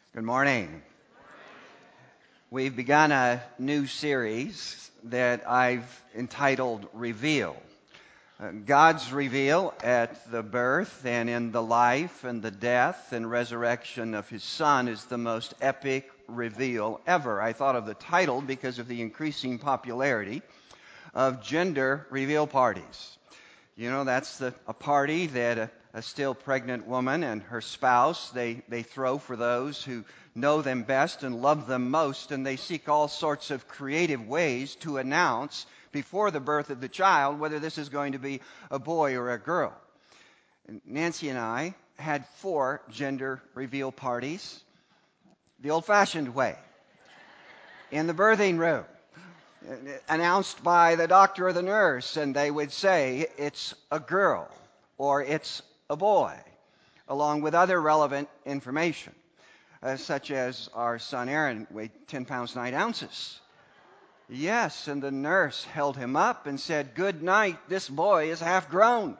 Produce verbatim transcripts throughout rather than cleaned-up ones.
Good morning. We've begun a new series that I've entitled Reveal. Uh, God's reveal at the birth and in the life and the death and resurrection of His Son is the most epic reveal ever. I thought of the title because of the increasing popularity of gender reveal parties. You know, that's the, a party that a, a still pregnant woman and her spouse, they, they throw for those who know them best and love them most, and they seek all sorts of creative ways to announce before the birth of the child whether this is going to be a boy or a girl. And Nancy and I had four gender reveal parties the old-fashioned way, in the birthing room, announced by the doctor or the nurse, and they would say it's a girl or it's a boy, along with other relevant information, uh, such as our son Aaron weighed ten pounds nine ounces. Yes, and the nurse held him up and said, "Good night, this boy is half grown."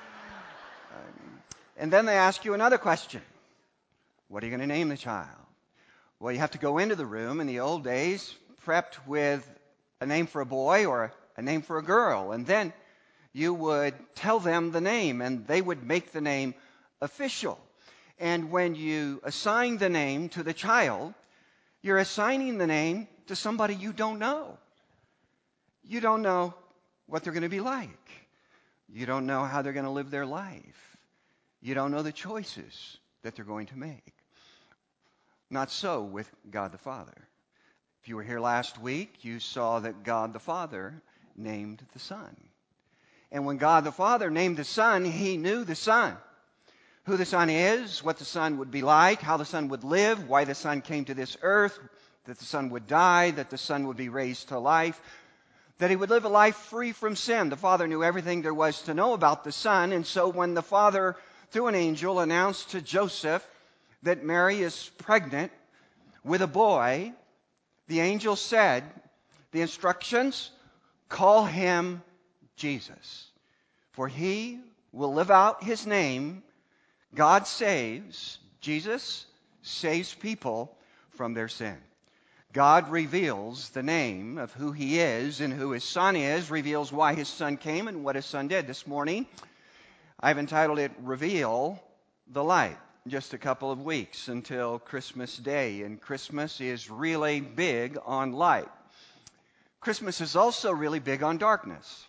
Um, and then they ask you another question. What are you going to name the child? Well, you have to go into the room in the old days prepped with a name for a boy or a name for a girl, and then you would tell them the name, and they would make the name official. And when you assign the name to the child, you're assigning the name to somebody you don't know. You don't know what they're going to be like. You don't know how they're going to live their life. You don't know the choices that they're going to make. Not so with God the Father. If you were here last week, you saw that God the Father named the Son. And when God the Father named the Son, He knew the Son. Who the Son is, what the Son would be like, how the Son would live, why the Son came to this earth, that the Son would die, that the Son would be raised to life, that He would live a life free from sin. The Father knew everything there was to know about the Son, and so when the Father, through an angel, announced to Joseph that Mary is pregnant with a boy, the angel said, the instructions, call him Jesus, for he will live out his name. God saves. Jesus saves people from their sin. God reveals the name of who He is and who His Son is, reveals why His Son came and what His Son did. This morning, I've entitled it, Reveal the Light. Just a couple of weeks until Christmas Day, and Christmas is really big on light. Christmas is also really big on darkness.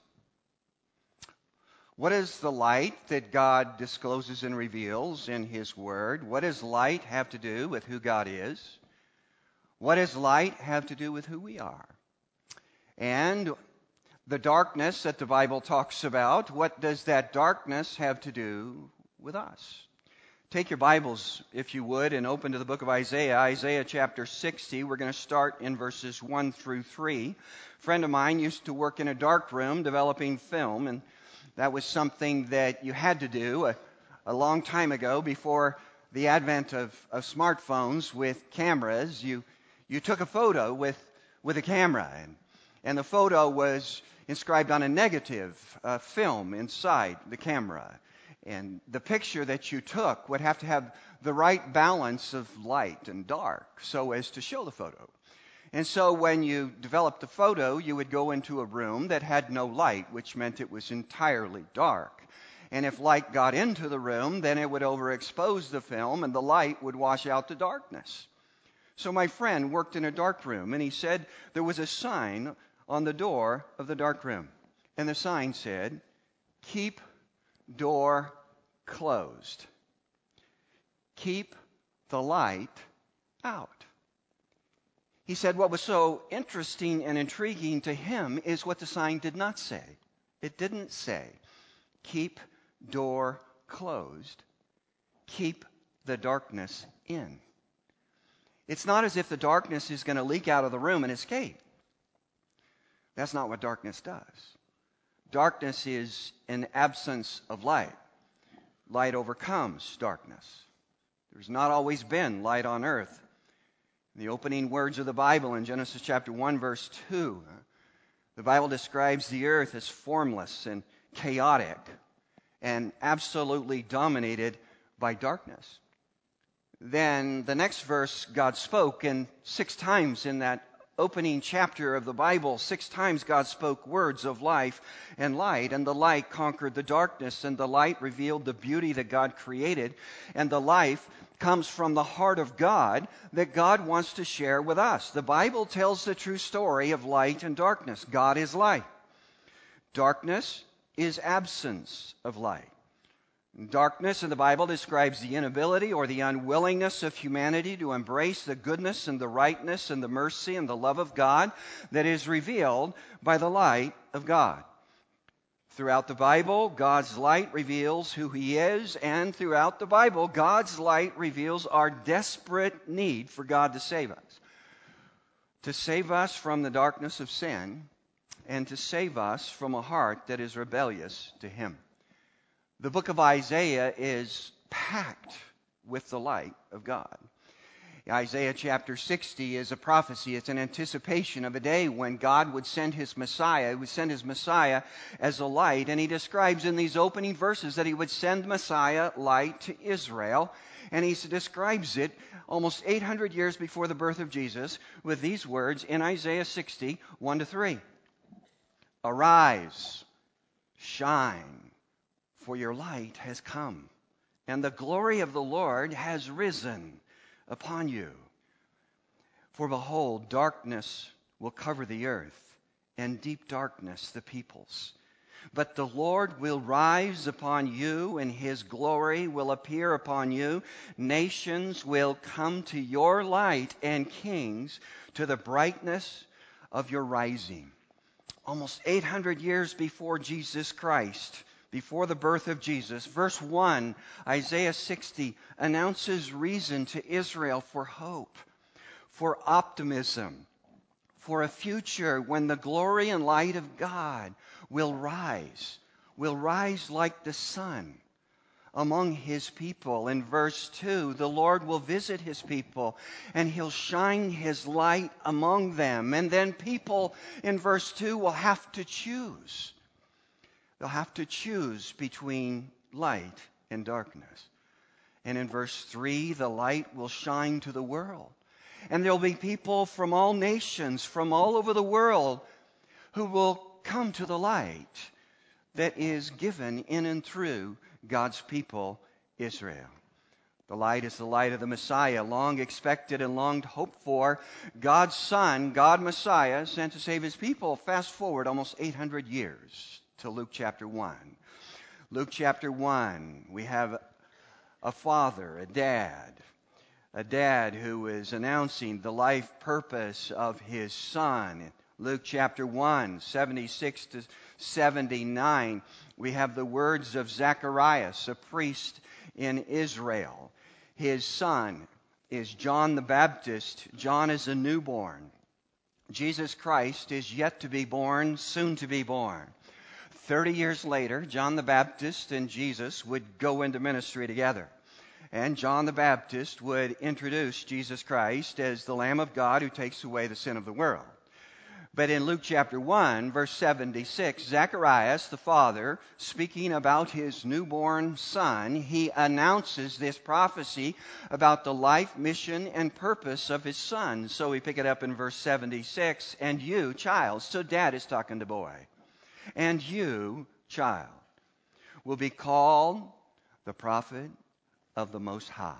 What is the light that God discloses and reveals in His Word? What does light have to do with who God is? What does light have to do with who we are? And the darkness that the Bible talks about, what does that darkness have to do with us? Take your Bibles, if you would, and open to the book of Isaiah, Isaiah chapter sixty. We're going to start in verses one through three. A friend of mine used to work in a dark room developing film, and that was something that you had to do a, a long time ago before the advent of, of smartphones with cameras. You you took a photo with, with a camera, and, and the photo was inscribed on a negative uh, film inside the camera. And the picture that you took would have to have the right balance of light and dark so as to show the photo. And so when you developed the photo, you would go into a room that had no light, which meant it was entirely dark. And if light got into the room, then it would overexpose the film and the light would wash out the darkness. So my friend worked in a dark room, and he said there was a sign on the door of the dark room. And the sign said, "Keep door closed. Keep the light out." He said what was so interesting and intriguing to him is what the sign did not say. It didn't say, "Keep door closed. Keep the darkness in." It's not as if the darkness is going to leak out of the room and escape. That's not what darkness does. Darkness is an absence of light. Light overcomes darkness. There's not always been light on earth. In the opening words of the Bible in Genesis chapter one, verse two, the Bible describes the earth as formless and chaotic and absolutely dominated by darkness. Then the next verse God spoke, and six times in that opening chapter of the Bible, six times God spoke words of life and light, and the light conquered the darkness, and the light revealed the beauty that God created, and the life comes from the heart of God that God wants to share with us. The Bible tells the true story of light and darkness. God is light. Darkness is absence of light. Darkness in the Bible describes the inability or the unwillingness of humanity to embrace the goodness and the rightness and the mercy and the love of God that is revealed by the light of God. Throughout the Bible, God's light reveals who He is, and throughout the Bible, God's light reveals our desperate need for God to save us. To save us from the darkness of sin, and to save us from a heart that is rebellious to Him. The book of Isaiah is packed with the light of God. Isaiah chapter sixty is a prophecy. It's an anticipation of a day when God would send His Messiah. He would send His Messiah as a light. And He describes in these opening verses that He would send Messiah light to Israel. And He describes it almost eight hundred years before the birth of Jesus with these words in Isaiah sixty, one to three. Arise, shine, for your light has come, and the glory of the Lord has risen upon you. For behold, darkness will cover the earth, and deep darkness the peoples. But the Lord will rise upon you, and His glory will appear upon you. Nations will come to your light, and kings to the brightness of your rising. Almost eight hundred years before Jesus Christ, before the birth of Jesus, verse one, Isaiah sixty, announces reason to Israel for hope, for optimism, for a future when the glory and light of God will rise, will rise like the sun among His people. In verse two, the Lord will visit His people, and He'll shine His light among them. And then people, in verse two, will have to choose. They'll have to choose between light and darkness. And in verse three, the light will shine to the world. And there'll be people from all nations, from all over the world, who will come to the light that is given in and through God's people, Israel. The light is the light of the Messiah, long expected and long hoped for. God's Son, God Messiah, sent to save His people. Fast forward almost eight hundred years to Luke chapter one. Luke chapter one, we have a father, a dad, a dad who is announcing the life purpose of his son. Luke chapter one, seventy-six to seventy-nine, we have the words of Zacharias, a priest in Israel. His son is John the Baptist. John is a newborn. Jesus Christ is yet to be born, soon to be born. Thirty years later, John the Baptist and Jesus would go into ministry together. And John the Baptist would introduce Jesus Christ as the Lamb of God who takes away the sin of the world. But in Luke chapter one, verse seventy-six, Zacharias, the father, speaking about his newborn son, he announces this prophecy about the life, mission, and purpose of his son. So we pick it up in verse seventy-six, and you, child, so dad is talking to boy, and you, child, will be called the prophet of the Most High.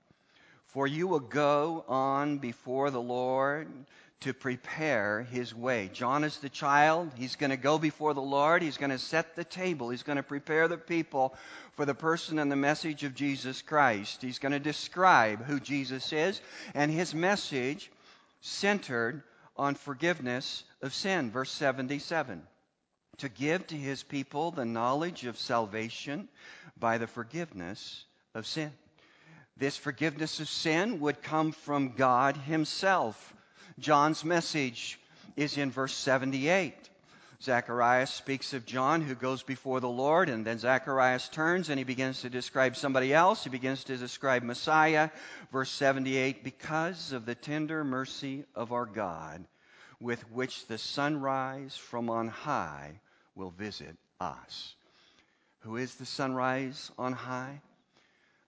For you will go on before the Lord to prepare His way. John is the child. He's going to go before the Lord. He's going to set the table. He's going to prepare the people for the person and the message of Jesus Christ. He's going to describe who Jesus is, and His message centered on forgiveness of sin. Verse seventy-seven. To give to His people the knowledge of salvation by the forgiveness of sin. This forgiveness of sin would come from God Himself. John's message is in verse seventy-eight. Zacharias speaks of John who goes before the Lord, and then Zacharias turns and he begins to describe somebody else. He begins to describe Messiah. Verse seventy-eight, because of the tender mercy of our God, with which the sunrise from on high will visit us. Who is the sunrise on high?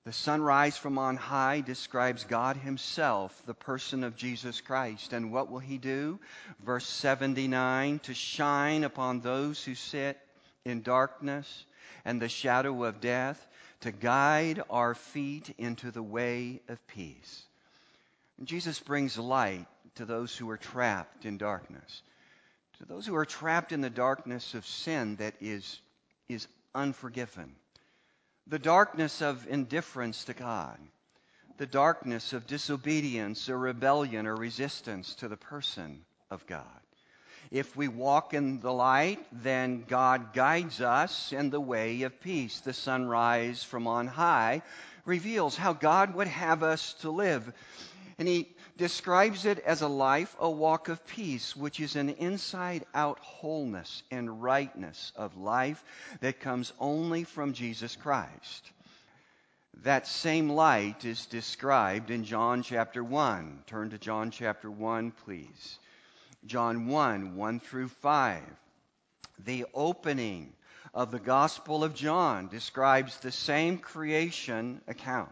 The sunrise from on high describes God himself, the person of Jesus Christ. And what will he do? Verse seventy-nine, to shine upon those who sit in darkness and the shadow of death, to guide our feet into the way of peace. And Jesus brings light to those who are trapped in darkness, to those who are trapped in the darkness of sin that is, is unforgiven. The darkness of indifference to God, the darkness of disobedience or rebellion or resistance to the person of God. If we walk in the light, then God guides us in the way of peace. The sunrise from on high reveals how God would have us to live. And he describes it as a life, a walk of peace, which is an inside-out wholeness and rightness of life that comes only from Jesus Christ. That same light is described in John chapter one. Turn to John chapter one, please. John one, one through five. The opening of the Gospel of John describes the same creation account.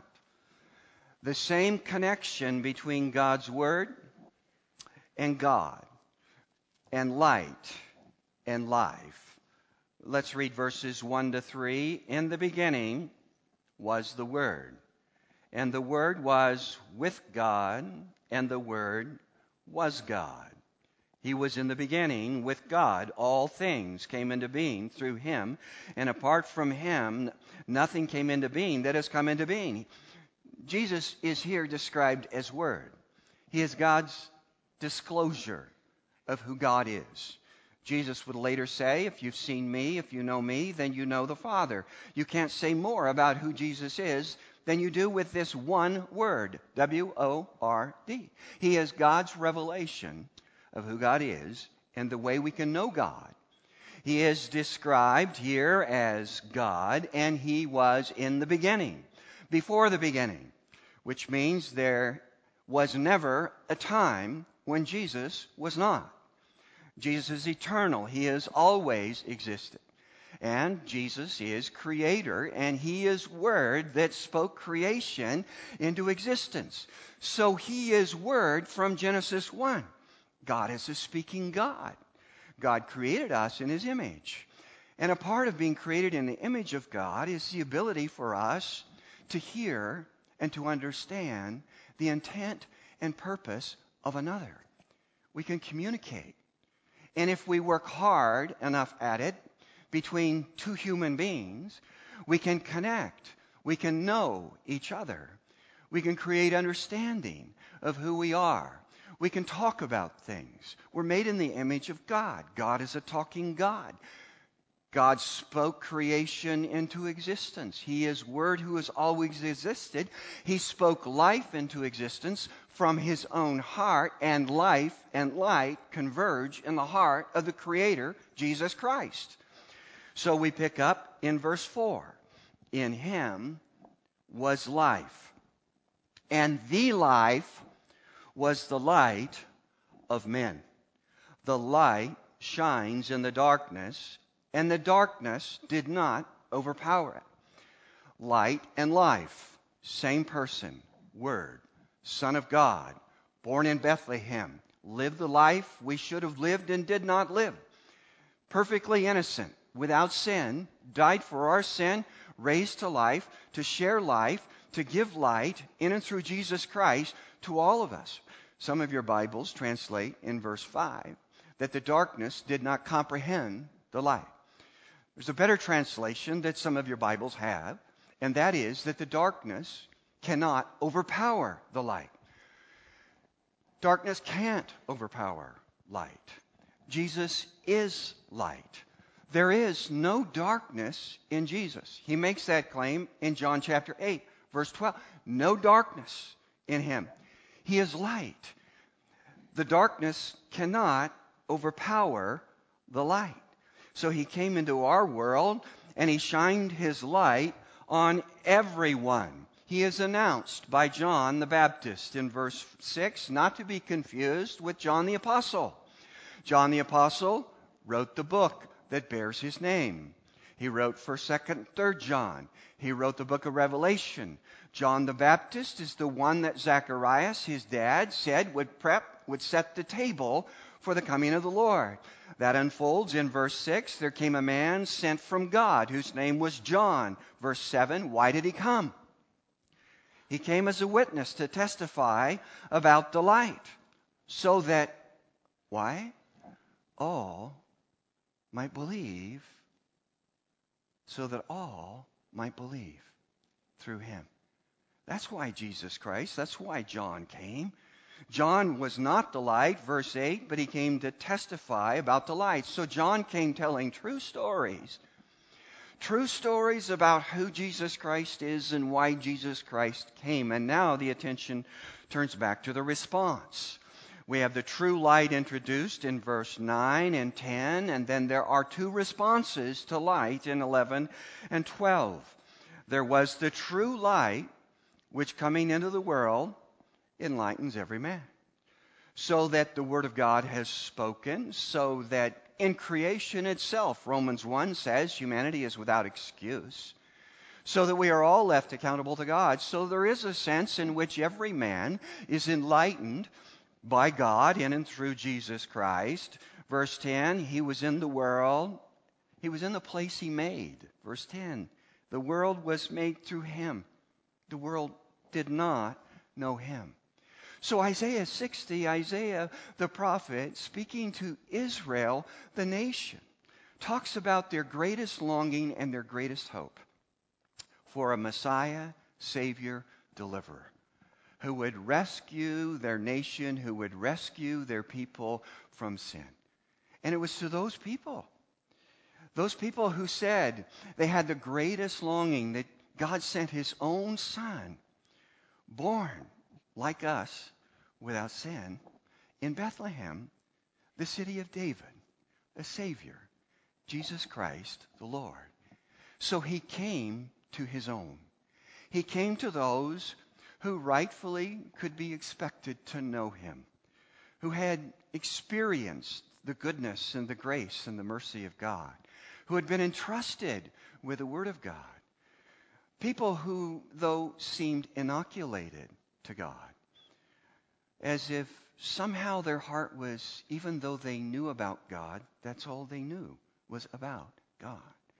The same connection between God's Word and God, and light and life. Let's read verses one to three. In the beginning was the Word, and the Word was with God, and the Word was God. He was in the beginning with God. All things came into being through him, and apart from him, nothing came into being that has come into being. Jesus is here described as Word. He is God's disclosure of who God is. Jesus would later say, if you've seen me, if you know me, then you know the Father. You can't say more about who Jesus is than you do with this one word, W O R D. He is God's revelation of who God is and the way we can know God. He is described here as God, and he was in the beginning, before the beginning, which means there was never a time when Jesus was not. Jesus is eternal. He has always existed. And Jesus is creator, and he is Word that spoke creation into existence. So he is Word from Genesis one. God is a speaking God. God created us in his image. And a part of being created in the image of God is the ability for us to hear and to understand the intent and purpose of another. We can communicate. And if we work hard enough at it between two human beings, we can connect. We can know each other. We can create understanding of who we are. We can talk about things. We're made in the image of God. God is a talking God. God spoke creation into existence. He is Word who has always existed. He spoke life into existence from his own heart, and life and light converge in the heart of the Creator, Jesus Christ. So we pick up in verse four. In him was life, and the life was the light of men. The light shines in the darkness, and the darkness did not overpower it. Light and life, same person, Word, Son of God, born in Bethlehem, lived the life we should have lived and did not live. Perfectly innocent, without sin, died for our sin, raised to life, to share life, to give light in and through Jesus Christ to all of us. Some of your Bibles translate in verse five that the darkness did not comprehend the light. There's a better translation that some of your Bibles have, and that is that the darkness cannot overpower the light. Darkness can't overpower light. Jesus is light. There is no darkness in Jesus. He makes that claim in John chapter eight, verse twelve. No darkness in him. He is light. The darkness cannot overpower the light. So he came into our world and he shined his light on everyone. He is announced by John the Baptist in verse six, not to be confused with John the Apostle. John the Apostle wrote the book that bears his name. He wrote first, second, third John. He wrote the book of Revelation. John the Baptist is the one that Zacharias, his dad, said would prep, would set the table for the coming of the Lord. That unfolds in verse six. There came a man sent from God whose name was John. Verse seven, why did he come? He came as a witness to testify about the light, so that, why? All might believe, so that all might believe through him. That's why Jesus Christ, that's why John came. John was not the light, verse eight, but he came to testify about the light. So John came telling true stories. True stories about who Jesus Christ is and why Jesus Christ came. And now the attention turns back to the response. We have the true light introduced in verse nine and ten, and then there are two responses to light in eleven and twelve. There was the true light, which coming into the world enlightens every man. So that the Word of God has spoken, so that in creation itself, Romans one says, humanity is without excuse. So that we are all left accountable to God. So there is a sense in which every man is enlightened by God in and through Jesus Christ. Verse ten, he was in the world. He was in the place he made. Verse ten, the world was made through him. The world did not know him. So Isaiah sixty, Isaiah the prophet, speaking to Israel, the nation, talks about their greatest longing and their greatest hope for a Messiah, Savior, Deliverer, who would rescue their nation, who would rescue their people from sin. And it was to those people, those people who said they had the greatest longing, that God sent his own Son, born like us, without sin, in Bethlehem, the city of David, a Savior, Jesus Christ the Lord. So he came to his own. He came to those who rightfully could be expected to know him, who had experienced the goodness and the grace and the mercy of God, who had been entrusted with the Word of God. People who, though seemed inoculated to God, as if somehow their heart was, even though they knew about God, that's all they knew was about God.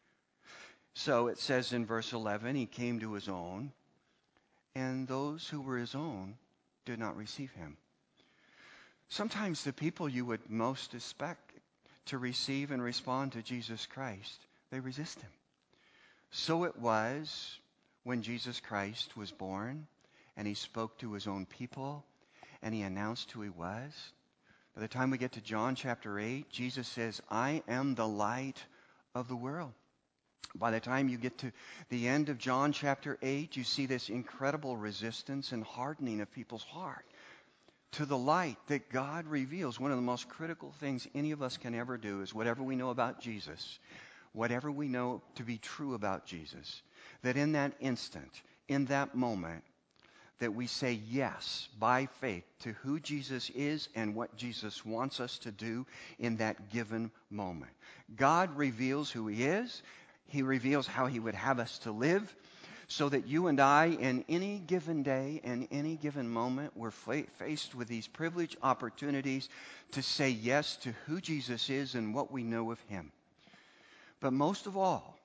So it says in verse eleven, he came to his own, and those who were his own did not receive him. Sometimes the people you would most expect to receive and respond to Jesus Christ, they resist him. So it was when Jesus Christ was born, and he spoke to his own people, and he announced who he was. By the time we get to John chapter eight, Jesus says, I am the light of the world. By the time you get to the end of John chapter eight, you see this incredible resistance and hardening of people's heart to the light that God reveals. One of the most critical things any of us can ever do is whatever we know about Jesus, whatever we know to be true about Jesus, that in that instant, in that moment, that we say yes by faith to who Jesus is and what Jesus wants us to do in that given moment. God reveals who he is. He reveals how he would have us to live, so that you and I, in any given day and any given moment, we're fa- faced with these privileged opportunities to say yes to who Jesus is and what we know of him. But most of all,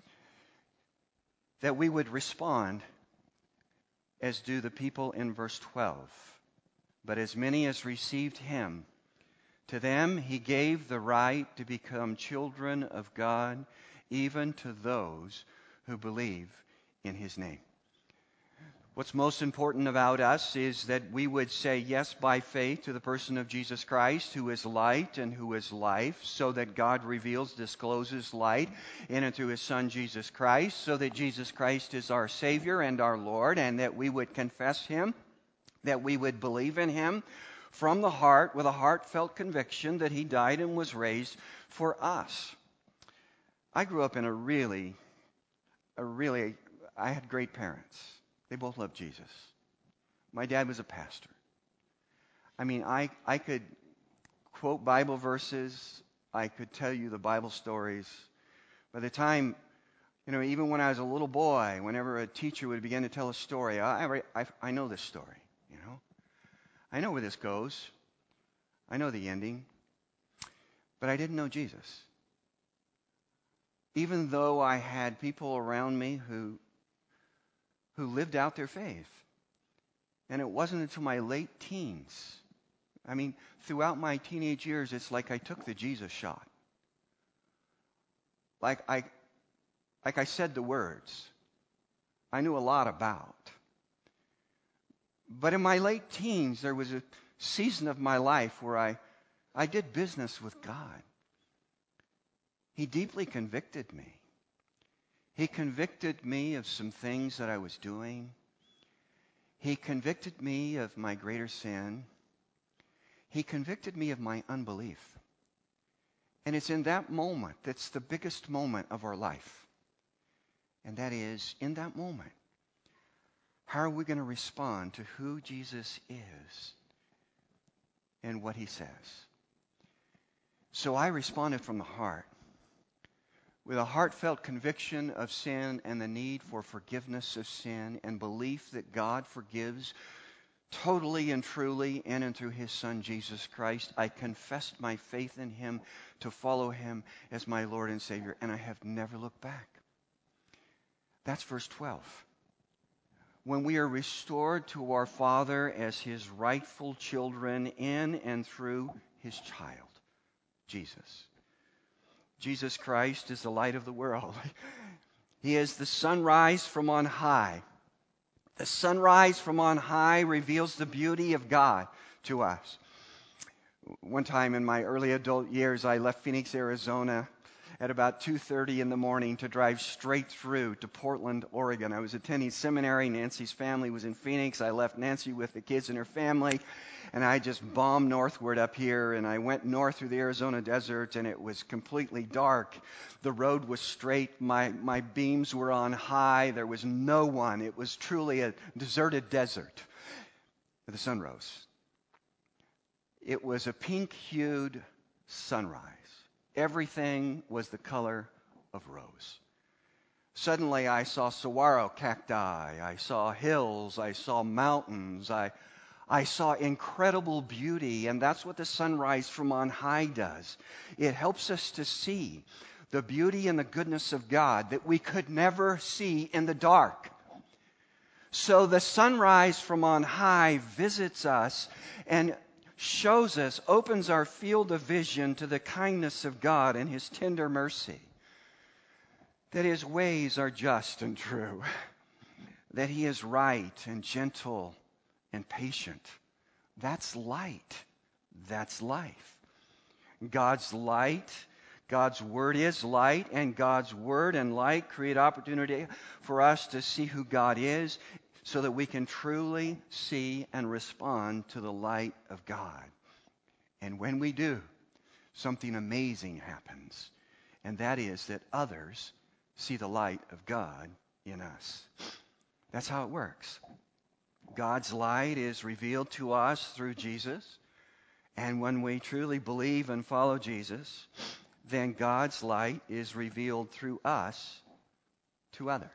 that we would respond as do the people in verse twelve. But as many as received him, to them he gave the right to become children of God, even to those who believe in his name. What's most important about us is that we would say yes by faith to the person of Jesus Christ, who is light and who is life, so that God reveals, discloses light in and through his Son Jesus Christ, so that Jesus Christ is our Savior and our Lord, and that we would confess him, that we would believe in him from the heart with a heartfelt conviction that he died and was raised for us. I grew up in a really, a really, I had great parents. They both loved Jesus. My dad was a pastor. I mean, I, I could quote Bible verses. I could tell you the Bible stories. By the time You know, even when I was a little boy, whenever a teacher would begin to tell a story, I, I, I know this story, you know. I know where this goes. I know the ending. But I didn't know Jesus. Even though I had people around me who, who lived out their faith. And it wasn't until my late teens. I mean, throughout my teenage years, it's like I took the Jesus shot. Like I, like I said the words. I knew a lot about. But in my late teens, there was a season of my life where I, I did business with God. He deeply convicted me. He convicted me of some things that I was doing. He convicted me of my greater sin. He convicted me of my unbelief. And it's in that moment that's the biggest moment of our life. And that is, in that moment, how are we going to respond to who Jesus is and what he says? So I responded from the heart, with a heartfelt conviction of sin and the need for forgiveness of sin and belief that God forgives totally and truly in and through his Son, Jesus Christ. I confessed my faith in him to follow him as my Lord and Savior, and I have never looked back. That's verse twelve. When we are restored to our Father as his rightful children in and through his child, Jesus. Jesus Christ is the light of the world. He is the sunrise from on high. The sunrise from on high reveals the beauty of God to us. One time in my early adult years, I left Phoenix, Arizona at about two thirty in the morning to drive straight through to Portland, Oregon. I was attending seminary. Nancy's family was in Phoenix. I left Nancy with the kids and her family, and I just bombed northward up here, and I went north through the Arizona desert, and it was completely dark. The road was straight. My, my beams were on high. There was no one. It was truly a deserted desert. The sun rose. It was a pink-hued sunrise. Everything was the color of rose. Suddenly I saw saguaro cacti, I saw hills, I saw mountains, I, I saw incredible beauty, and that's what the sunrise from on high does. It helps us to see the beauty and the goodness of God that we could never see in the dark. So the sunrise from on high visits us and shows us, opens our field of vision to the kindness of God and his tender mercy. That his ways are just and true. That he is right and gentle and patient. That's light. That's life. God's light, God's word is light, and God's word and light create opportunity for us to see who God is, so that we can truly see and respond to the light of God. And when we do, something amazing happens. And that is that others see the light of God in us. That's how it works. God's light is revealed to us through Jesus. And when we truly believe and follow Jesus, then God's light is revealed through us to others.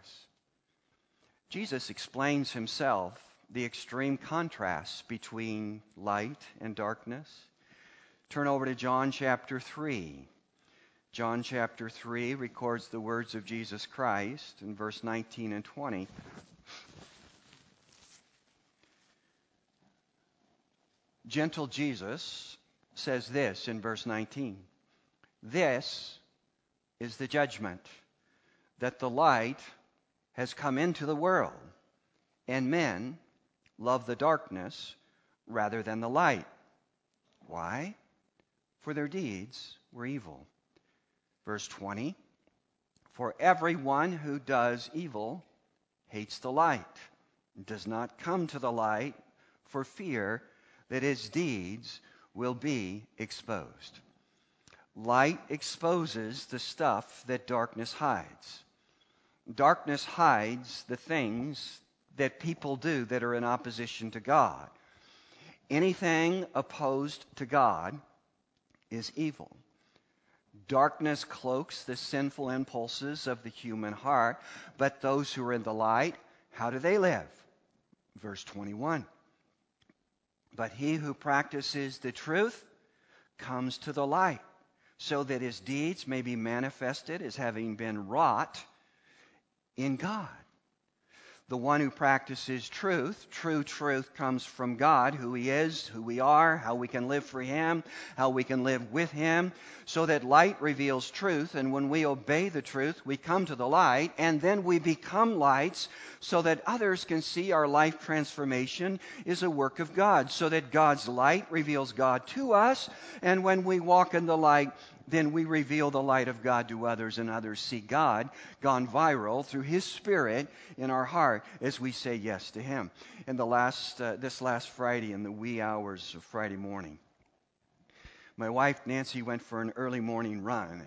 Jesus explains himself the extreme contrast between light and darkness. Turn over to John chapter three. John chapter three records the words of Jesus Christ in verse nineteen and twenty. Gentle Jesus says this in verse nineteen. This is the judgment, that the light has come into the world, and men love the darkness rather than the light. Why? For their deeds were evil. Verse twenty, for everyone who does evil hates the light, and does not come to the light for fear that his deeds will be exposed. Light exposes the stuff that darkness hides. Darkness hides the things that people do that are in opposition to God. Anything opposed to God is evil. Darkness cloaks the sinful impulses of the human heart, but those who are in the light, how do they live? Verse twenty-one. But he who practices the truth comes to the light, so that his deeds may be manifested as having been wrought in God. The one who practices truth, true truth comes from God, who He is, who we are, how we can live for Him, how we can live with Him, so that light reveals truth, and when we obey the truth, we come to the light, and then we become lights so that others can see our life transformation is a work of God, so that God's light reveals God to us, and when we walk in the light, then we reveal the light of God to others, and others see God gone viral through His Spirit in our heart as we say yes to Him. And the last, uh, this last Friday, in the wee hours of Friday morning, my wife Nancy went for an early morning run,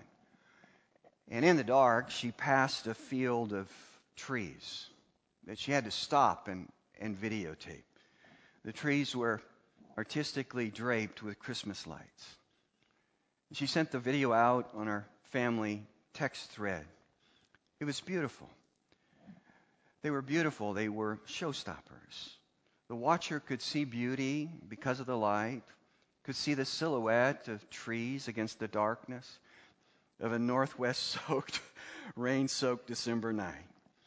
and in the dark she passed a field of trees that she had to stop and, and videotape. The trees were artistically draped with Christmas lights. She sent the video out on our family text thread. It was beautiful. They were beautiful. They were showstoppers. The watcher could see beauty because of the light, could see the silhouette of trees against the darkness of a northwest-soaked, rain-soaked December night.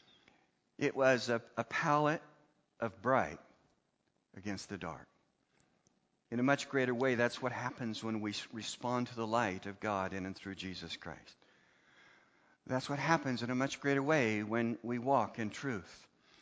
It was a, a palette of bright against the dark. In a much greater way, that's what happens when we respond to the light of God in and through Jesus Christ. That's what happens in a much greater way when we walk in truth.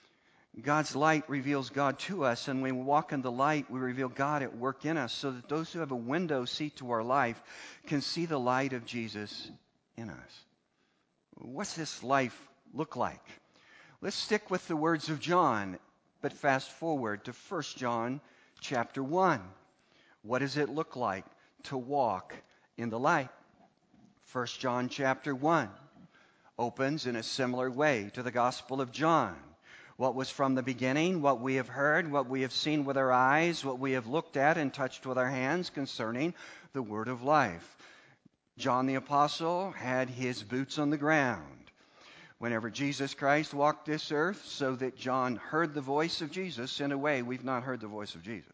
God's light reveals God to us, and when we walk in the light, we reveal God at work in us, so that those who have a window seat to our life can see the light of Jesus in us. What's this life look like? Let's stick with the words of John, but fast forward to First John chapter one. What does it look like to walk in the light? First John chapter one opens in a similar way to the Gospel of John. What was from the beginning, what we have heard, what we have seen with our eyes, what we have looked at and touched with our hands concerning the word of life. John the Apostle had his boots on the ground whenever Jesus Christ walked this earth, so that John heard the voice of Jesus in a way we've not heard the voice of Jesus.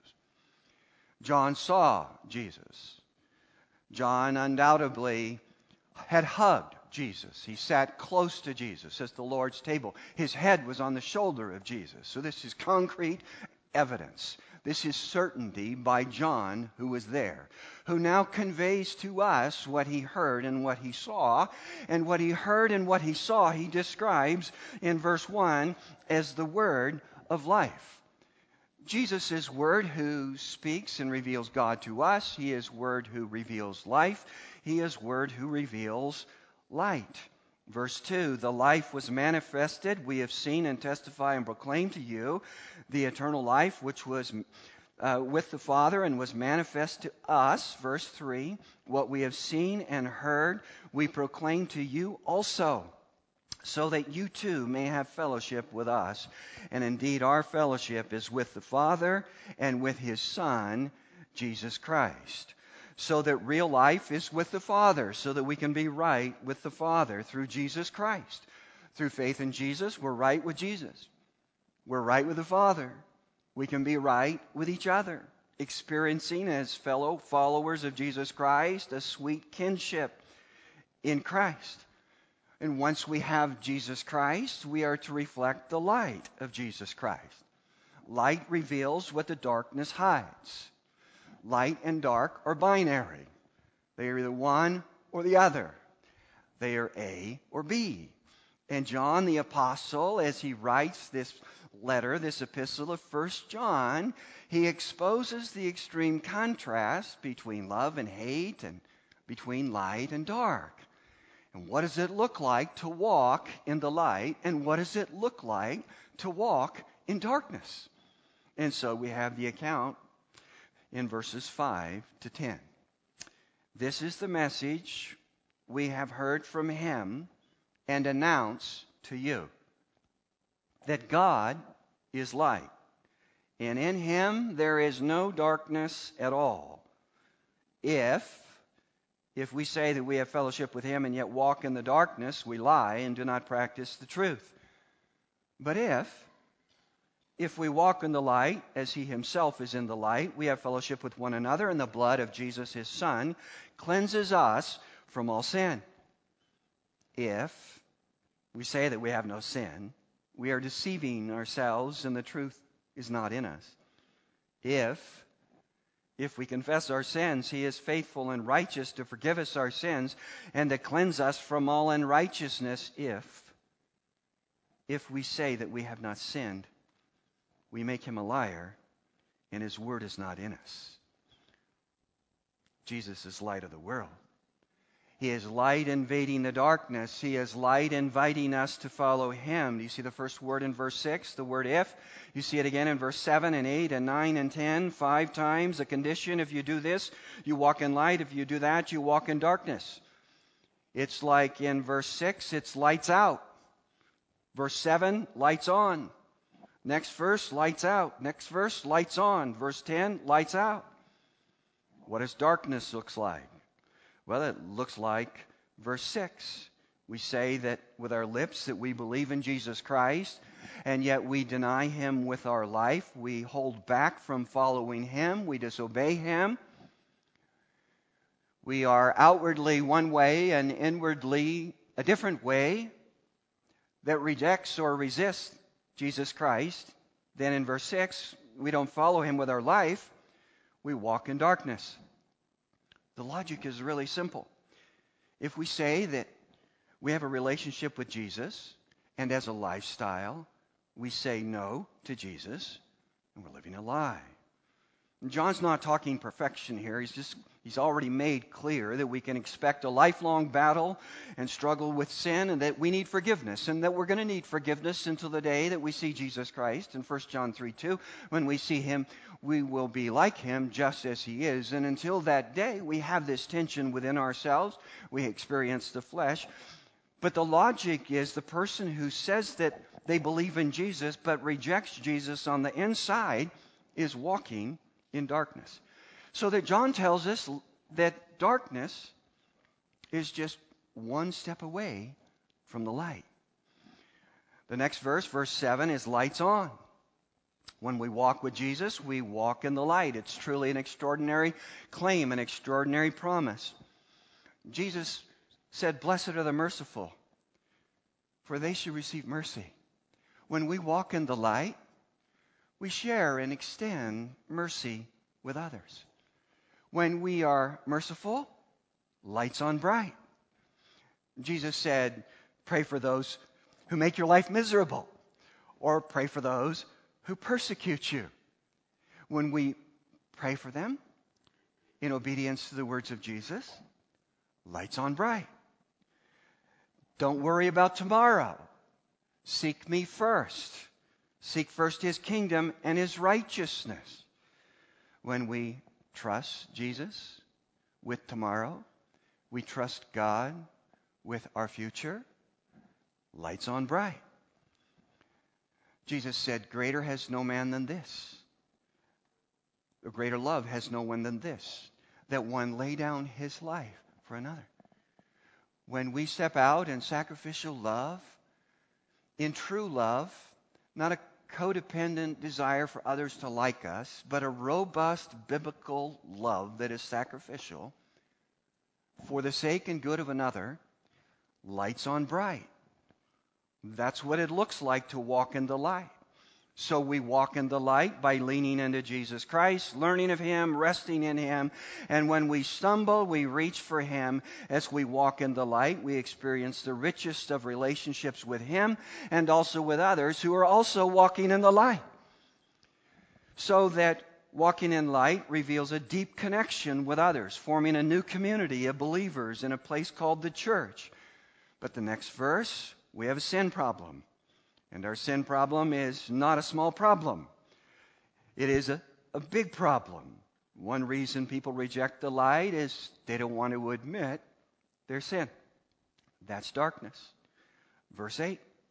John saw Jesus. John undoubtedly had hugged Jesus. He sat close to Jesus at the Lord's table. His head was on the shoulder of Jesus. So this is concrete evidence. This is certainty by John, who was there, who now conveys to us what he heard and what he saw. And what he heard and what he saw, he describes in verse one as the word of life. Jesus is Word who speaks and reveals God to us. He is Word who reveals life. He is Word who reveals light. Verse two, the life was manifested. We have seen and testify and proclaim to you the eternal life which was uh, with the Father and was manifest to us. Verse three, what we have seen and heard, we proclaim to you also, so that you too may have fellowship with us. And indeed, our fellowship is with the Father and with His Son, Jesus Christ. So that real life is with the Father, so that we can be right with the Father through Jesus Christ. Through faith in Jesus, we're right with Jesus. We're right with the Father. We can be right with each other, experiencing as fellow followers of Jesus Christ a sweet kinship in Christ. And once we have Jesus Christ, we are to reflect the light of Jesus Christ. Light reveals what the darkness hides. Light and dark are binary. They are either one or the other. They are A or B. And John the Apostle, as he writes this letter, this epistle of First John, he exposes the extreme contrast between love and hate and between light and dark. And what does it look like to walk in the light? And what does it look like to walk in darkness? And so we have the account in verses five to ten. This is the message we have heard from Him and announce to you, that God is light, and in Him there is no darkness at all. If If we say that we have fellowship with him and yet walk in the darkness, we lie and do not practice the truth. But if, if we walk in the light as he himself is in the light, we have fellowship with one another, and the blood of Jesus his Son cleanses us from all sin. If we say that we have no sin, we are deceiving ourselves and the truth is not in us. If, if we confess our sins, he is faithful and righteous to forgive us our sins and to cleanse us from all unrighteousness. If, if we say that we have not sinned, we make him a liar and his word is not in us. Jesus is light of the world. He is light invading the darkness. He is light inviting us to follow him. Do you see the first word in verse six, the word if? You see it again in verse seven and eight and nine and ten, five times. A condition: if you do this, you walk in light. If you do that, you walk in darkness. It's like in verse six, it's lights out. Verse seven, lights on. Next verse, lights out. Next verse, lights on. Verse ten, lights out. What does darkness look like? Well, it looks like verse six. We say that with our lips that we believe in Jesus Christ, and yet we deny him with our life. We hold back from following him. We disobey him. We are outwardly one way and inwardly a different way that rejects or resists Jesus Christ. Then in verse six, we don't follow him with our life. We walk in darkness. The logic is really simple. If we say that we have a relationship with Jesus, and as a lifestyle, we say no to Jesus, and we're living a lie. And John's not talking perfection here. He's just he's already made clear that we can expect a lifelong battle and struggle with sin, and that we need forgiveness, and that we're going to need forgiveness until the day that we see Jesus Christ. In First John three two, when we see him, we will be like him just as he is. And until that day, we have this tension within ourselves. We experience the flesh. But the logic is the person who says that they believe in Jesus but rejects Jesus on the inside is walking in darkness. So that John tells us that darkness is just one step away from the light. The next verse, verse seven, is lights on. When we walk with Jesus, we walk in the light. It's truly an extraordinary claim, an extraordinary promise. Jesus said, "Blessed are the merciful, for they shall receive mercy." When we walk in the light, we share and extend mercy with others. When we are merciful, lights on bright. Jesus said, pray for those who make your life miserable, or pray for those who persecute you. When we pray for them in obedience to the words of Jesus, lights on bright. Don't worry about tomorrow. Seek me first. Seek first his kingdom and his righteousness. When we trust Jesus with tomorrow, we trust God with our future, lights on bright. Jesus said, greater has no man than this. A greater love has no one than this, that one lay down his life for another. When we step out in sacrificial love, in true love, not a codependent desire for others to like us, but a robust biblical love that is sacrificial for the sake and good of another, lights on bright. That's what it looks like to walk in the light. So we walk in the light by leaning into Jesus Christ, learning of him, resting in him. And when we stumble, we reach for him. As we walk in the light, we experience the richest of relationships with him and also with others who are also walking in the light. So that walking in light reveals a deep connection with others, forming a new community of believers in a place called the church. But the next verse, we have a sin problem. And our sin problem is not a small problem. It is a, a big problem. One reason people reject the light is they don't want to admit their sin. That's darkness. Verse eight.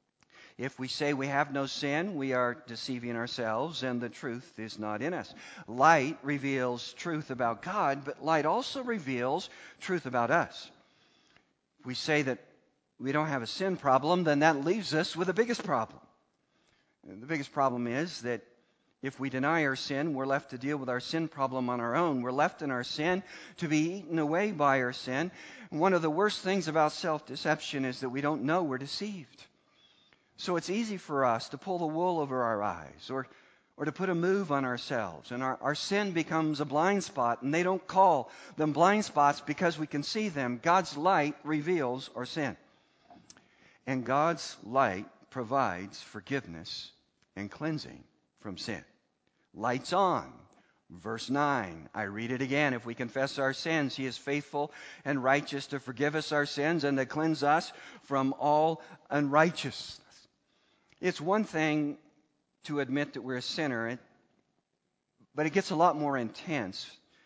If we say we have no sin, we are deceiving ourselves, and the truth is not in us. Light reveals truth about God, but light also reveals truth about us. If we say that we don't have a sin problem, then that leaves us with the biggest problem. The biggest problem is that if we deny our sin, we're left to deal with our sin problem on our own. We're left in our sin to be eaten away by our sin. And one of the worst things about self-deception is that we don't know we're deceived. So it's easy for us to pull the wool over our eyes or, or to put a move on ourselves. And our, our sin becomes a blind spot, and they don't call them blind spots because we can see them. God's light reveals our sin. And God's light provides forgiveness and cleansing from sin. Lights on. Verse nine, I read it again. If we confess our sins, He is faithful and righteous to forgive us our sins and to cleanse us from all unrighteousness. It's one thing to admit that we're a sinner, but it gets a lot more intense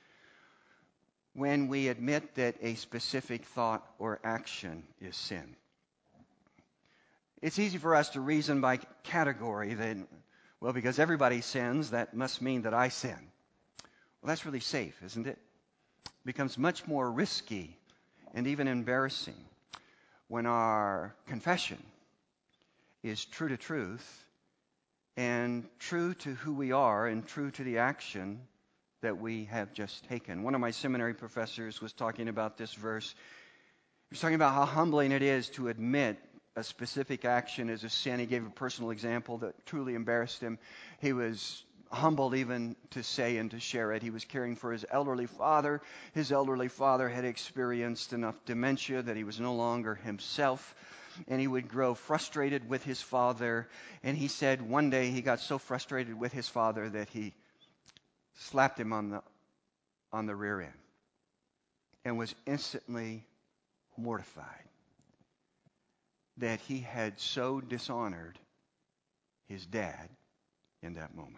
when we admit that a specific thought or action is sin. It's easy for us to reason by category that, well, because everybody sins, that must mean that I sin. Well, that's really safe, isn't it? It becomes much more risky and even embarrassing when our confession is true to truth and true to who we are and true to the action that we have just taken. One of my seminary professors was talking about this verse. He was talking about how humbling it is to admit a specific action is a sin. He gave a personal example that truly embarrassed him. He was humbled even to say and to share it. He was caring for his elderly father. His elderly father had experienced enough dementia that he was no longer himself, and he would grow frustrated with his father. And he said one day he got so frustrated with his father that he slapped him on the on the rear end and was instantly mortified that he had so dishonored his dad in that moment.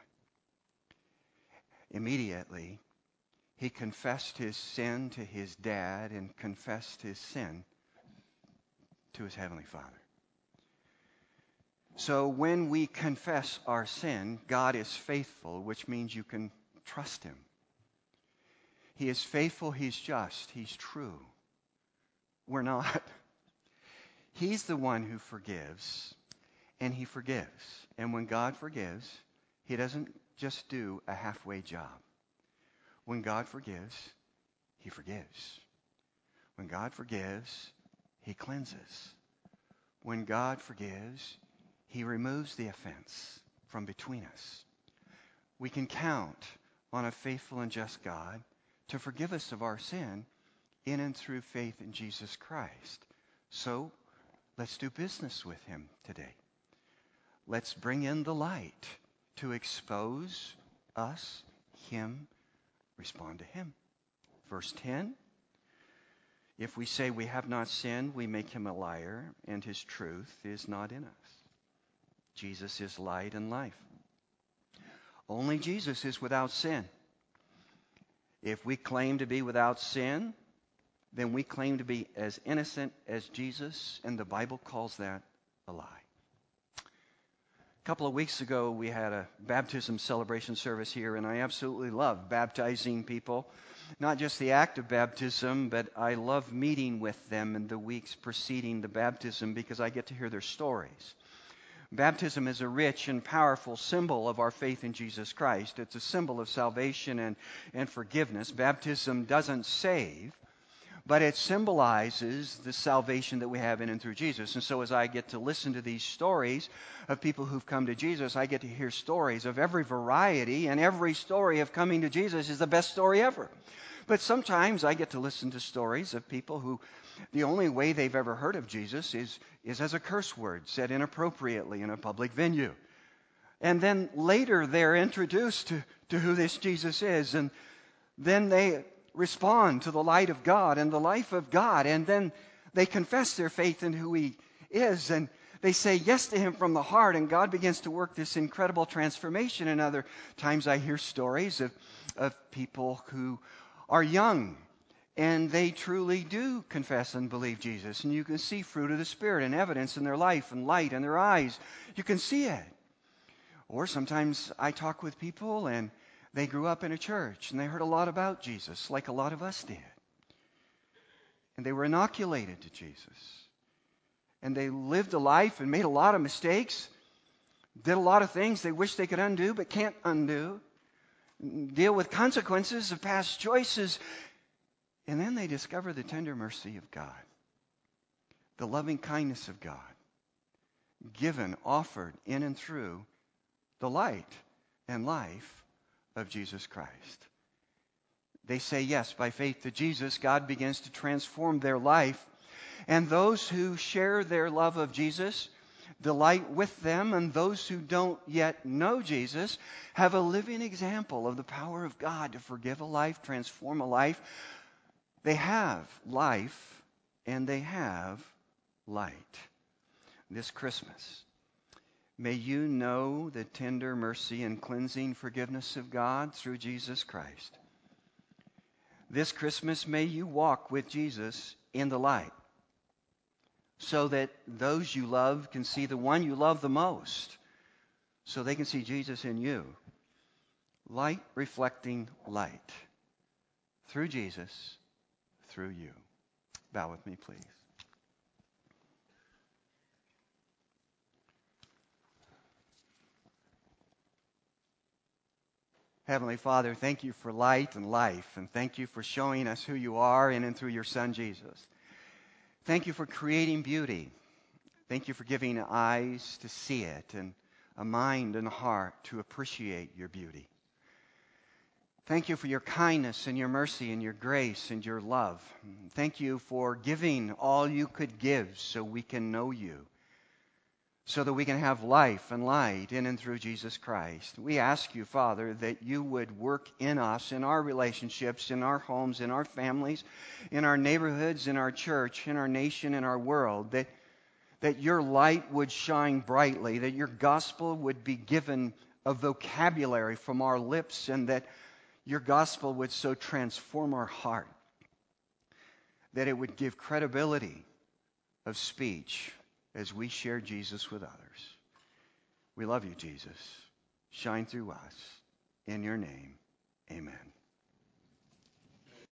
Immediately, he confessed his sin to his dad and confessed his sin to his Heavenly Father. So when we confess our sin, God is faithful, which means you can trust Him. He is faithful, He's just, He's true. We're not. He's the one who forgives, and He forgives. And when God forgives, He doesn't just do a halfway job. When God forgives, He forgives. When God forgives, He cleanses. When God forgives, He removes the offense from between us. We can count on a faithful and just God to forgive us of our sin in and through faith in Jesus Christ. So, let's do business with Him today. Let's bring in the light to expose us, Him, respond to Him. Verse ten, if we say we have not sinned, we make Him a liar, and His truth is not in us. Jesus is light and life. Only Jesus is without sin. If we claim to be without sin, then we claim to be as innocent as Jesus, and the Bible calls that a lie. A couple of weeks ago, we had a baptism celebration service here, and I absolutely love baptizing people. Not just the act of baptism, but I love meeting with them in the weeks preceding the baptism because I get to hear their stories. Baptism is a rich and powerful symbol of our faith in Jesus Christ. It's a symbol of salvation and, and forgiveness. Baptism doesn't save, but it symbolizes the salvation that we have in and through Jesus. And so as I get to listen to these stories of people who've come to Jesus, I get to hear stories of every variety, and every story of coming to Jesus is the best story ever. But sometimes I get to listen to stories of people who the only way they've ever heard of Jesus is, is as a curse word said inappropriately in a public venue. And then later they're introduced to, to who this Jesus is, and then they respond to the light of God and the life of God, and then they confess their faith in who He is, and they say yes to Him from the heart, and God begins to work this incredible transformation. And other times I hear stories of, of people who are young and they truly do confess and believe Jesus. And you can see fruit of the Spirit and evidence in their life and light in their eyes. You can see it. Or sometimes I talk with people and they grew up in a church and they heard a lot about Jesus, like a lot of us did. And they were inoculated to Jesus. And they lived a life and made a lot of mistakes, did a lot of things they wish they could undo but can't undo, deal with consequences of past choices. And then they discover the tender mercy of God, the loving kindness of God, given, offered in and through the light and life of Jesus Christ. They say yes by faith to Jesus. God begins to transform their life. And those who share their love of Jesus delight with them, and those who don't yet know Jesus have a living example of the power of God to forgive a life, transform a life. They have life, and they have light. This Christmas, may you know the tender mercy and cleansing forgiveness of God through Jesus Christ. This Christmas, may you walk with Jesus in the light, so that those you love can see the one you love the most, so they can see Jesus in you. Light reflecting light. Through Jesus, through you. Bow with me, please. Heavenly Father, thank you for light and life, and thank you for showing us who you are in and through your Son, Jesus. Thank you for creating beauty. Thank you for giving eyes to see it and a mind and a heart to appreciate your beauty. Thank you for your kindness and your mercy and your grace and your love. Thank you for giving all you could give so we can know you, so that we can have life and light in and through Jesus Christ. We ask you, Father, that you would work in us, in our relationships, in our homes, in our families, in our neighborhoods, in our church, in our nation, in our world, that, that your light would shine brightly, that your gospel would be given a vocabulary from our lips, and that your gospel would so transform our heart that it would give credibility of speech as we share Jesus with others. We love you, Jesus. Shine through us. In your name, amen.